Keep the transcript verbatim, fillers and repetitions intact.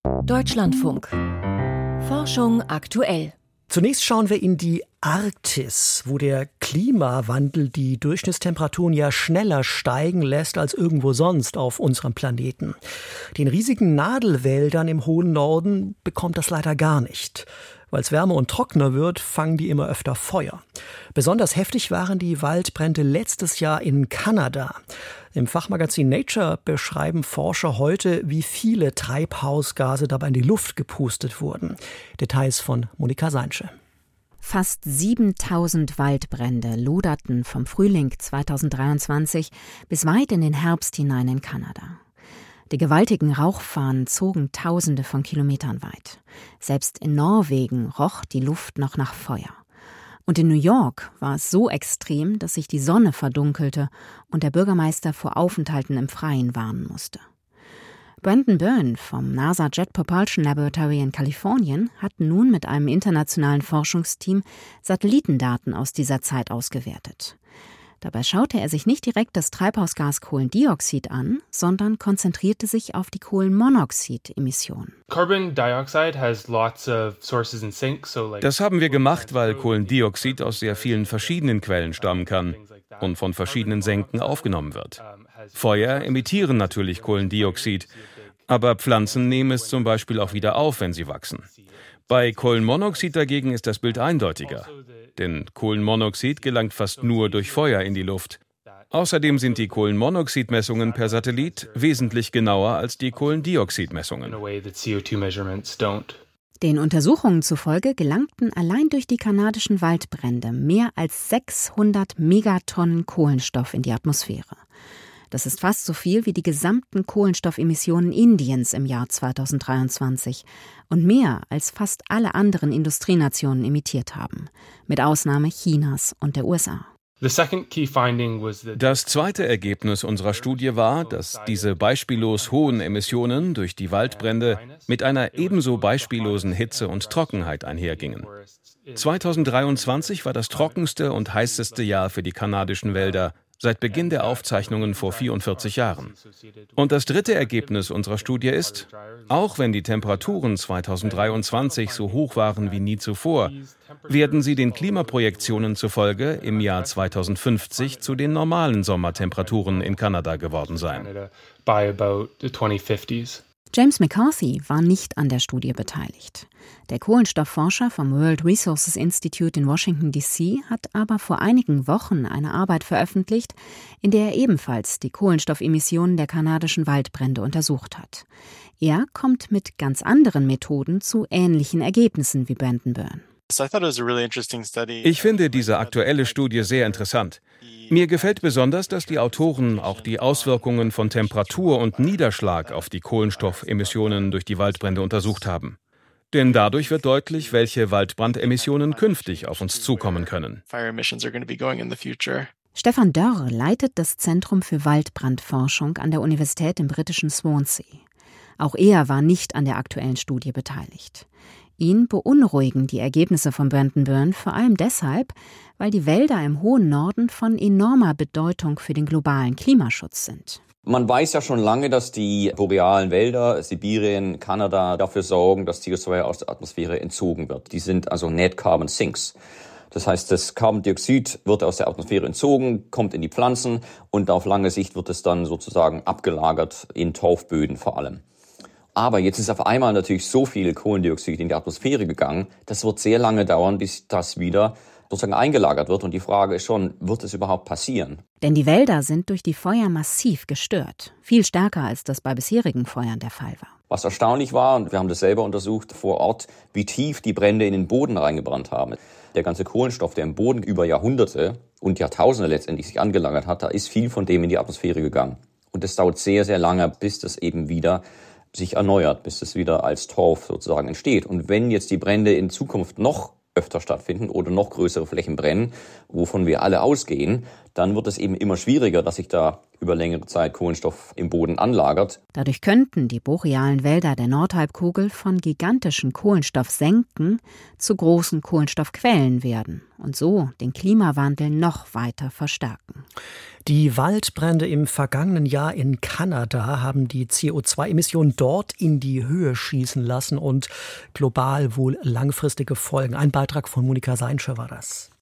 Deutschlandfunk. Forschung aktuell. Zunächst schauen wir in die Arktis, wo der Klimawandel die Durchschnittstemperaturen ja schneller steigen lässt als irgendwo sonst auf unserem Planeten. Den riesigen Nadelwäldern im hohen Norden bekommt das leider gar nicht. Weil es wärmer und trockener wird, fangen die immer öfter Feuer. Besonders heftig waren die Waldbrände letztes Jahr in Kanada. Im Fachmagazin Nature beschreiben Forscher heute, wie viele Treibhausgase dabei in die Luft gepustet wurden. Details von Monika Seinsche. Fast siebentausend Waldbrände loderten vom Frühling zweitausenddreiundzwanzig bis weit in den Herbst hinein in Kanada. Die gewaltigen Rauchfahnen zogen Tausende von Kilometern weit. Selbst in Norwegen roch die Luft noch nach Feuer. Und in New York war es so extrem, dass sich die Sonne verdunkelte und der Bürgermeister vor Aufenthalten im Freien warnen musste. Brandon Byrne vom NASA Jet Propulsion Laboratory in Kalifornien hat nun mit einem internationalen Forschungsteam Satellitendaten aus dieser Zeit ausgewertet. Dabei schaute er sich nicht direkt das Treibhausgas Kohlendioxid an, sondern konzentrierte sich auf die Kohlenmonoxid-Emissionen. Das haben wir gemacht, weil Kohlendioxid aus sehr vielen verschiedenen Quellen stammen kann und von verschiedenen Senken aufgenommen wird. Feuer emittieren natürlich Kohlendioxid, aber Pflanzen nehmen es zum Beispiel auch wieder auf, wenn sie wachsen. Bei Kohlenmonoxid dagegen ist das Bild eindeutiger, denn Kohlenmonoxid gelangt fast nur durch Feuer in die Luft. Außerdem sind die Kohlenmonoxidmessungen per Satellit wesentlich genauer als die Kohlendioxidmessungen. Den Untersuchungen zufolge gelangten allein durch die kanadischen Waldbrände mehr als sechshundert Megatonnen Kohlenstoff in die Atmosphäre. Das ist fast so viel wie die gesamten Kohlenstoffemissionen Indiens im Jahr zweitausenddreiundzwanzig und mehr als fast alle anderen Industrienationen emittiert haben, mit Ausnahme Chinas und der U S A. Das zweite Ergebnis unserer Studie war, dass diese beispiellos hohen Emissionen durch die Waldbrände mit einer ebenso beispiellosen Hitze und Trockenheit einhergingen. zweitausenddreiundzwanzig war das trockenste und heißeste Jahr für die kanadischen Wälder seit Beginn der Aufzeichnungen vor vierundvierzig Jahren. Und das dritte Ergebnis unserer Studie ist, auch wenn die Temperaturen zweitausenddreiundzwanzig so hoch waren wie nie zuvor, werden sie den Klimaprojektionen zufolge im Jahr zweitausendfünfzig zu den normalen Sommertemperaturen in Kanada geworden sein. James McCarthy war nicht an der Studie beteiligt. Der Kohlenstoffforscher vom World Resources Institute in Washington D C hat aber vor einigen Wochen eine Arbeit veröffentlicht, in der er ebenfalls die Kohlenstoffemissionen der kanadischen Waldbrände untersucht hat. Er kommt mit ganz anderen Methoden zu ähnlichen Ergebnissen wie Brandon Byrne. Ich finde diese aktuelle Studie sehr interessant. Mir gefällt besonders, dass die Autoren auch die Auswirkungen von Temperatur und Niederschlag auf die Kohlenstoffemissionen durch die Waldbrände untersucht haben. Denn dadurch wird deutlich, welche Waldbrandemissionen künftig auf uns zukommen können. Stefan Dörr leitet das Zentrum für Waldbrandforschung an der Universität im britischen Swansea. Auch er war nicht an der aktuellen Studie beteiligt. Ihn beunruhigen die Ergebnisse von Brandon Byrne vor allem deshalb, weil die Wälder im hohen Norden von enormer Bedeutung für den globalen Klimaschutz sind. Man weiß ja schon lange, dass die borealen Wälder, Sibirien, Kanada, dafür sorgen, dass C O zwei aus der Atmosphäre entzogen wird. Die sind also Net Carbon Sinks. Das heißt, das Carbondioxid wird aus der Atmosphäre entzogen, kommt in die Pflanzen und auf lange Sicht wird es dann sozusagen abgelagert in Torfböden vor allem. Aber jetzt ist auf einmal natürlich so viel Kohlendioxid in die Atmosphäre gegangen, das wird sehr lange dauern, bis das wieder sozusagen eingelagert wird. Und die Frage ist schon, wird es überhaupt passieren? Denn die Wälder sind durch die Feuer massiv gestört. Viel stärker, als das bei bisherigen Feuern der Fall war. Was erstaunlich war, und wir haben das selber untersucht vor Ort, wie tief die Brände in den Boden reingebrannt haben. Der ganze Kohlenstoff, der im Boden über Jahrhunderte und Jahrtausende letztendlich sich angelagert hat, da ist viel von dem in die Atmosphäre gegangen. Und es dauert sehr, sehr lange, bis das eben wieder sich erneuert, bis es wieder als Torf sozusagen entsteht. Und wenn jetzt die Brände in Zukunft noch öfter stattfinden oder noch größere Flächen brennen, wovon wir alle ausgehen, dann wird es eben immer schwieriger, dass sich da über längere Zeit Kohlenstoff im Boden anlagert. Dadurch könnten die borealen Wälder der Nordhalbkugel von gigantischen Kohlenstoffsenken zu großen Kohlenstoffquellen werden und so den Klimawandel noch weiter verstärken. Die Waldbrände im vergangenen Jahr in Kanada haben die C O zwei Emissionen dort in die Höhe schießen lassen und global wohl langfristige Folgen. Ein Beitrag von Monika Seinsche war das.